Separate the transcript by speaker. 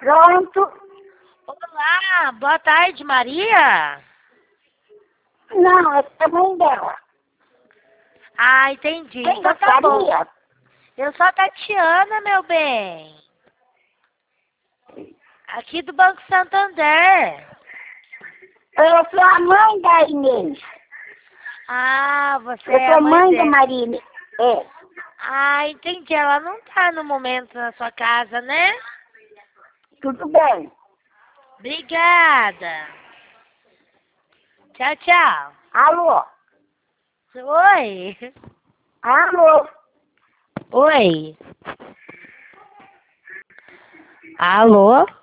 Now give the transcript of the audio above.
Speaker 1: Pronto.
Speaker 2: Olá, boa tarde, Maria.
Speaker 1: Não, é a mãe dela.
Speaker 2: Ah, entendi.
Speaker 1: Quem
Speaker 2: Então tá bom.
Speaker 1: gostaria?
Speaker 2: Eu sou a Tatiana, meu bem. Aqui do Banco Santander.
Speaker 1: Eu sou a mãe da Inês.
Speaker 2: Ah, você
Speaker 1: Eu
Speaker 2: é
Speaker 1: sou
Speaker 2: a mãe
Speaker 1: mãe da
Speaker 2: dela.
Speaker 1: Marina. É.
Speaker 2: Ah, entendi. Ela não tá no momento na sua casa, né?
Speaker 1: Tudo bem.
Speaker 2: Obrigada. Tchau, tchau.
Speaker 1: Alô?
Speaker 2: Oi.
Speaker 1: Alô?
Speaker 2: Oi. Alô?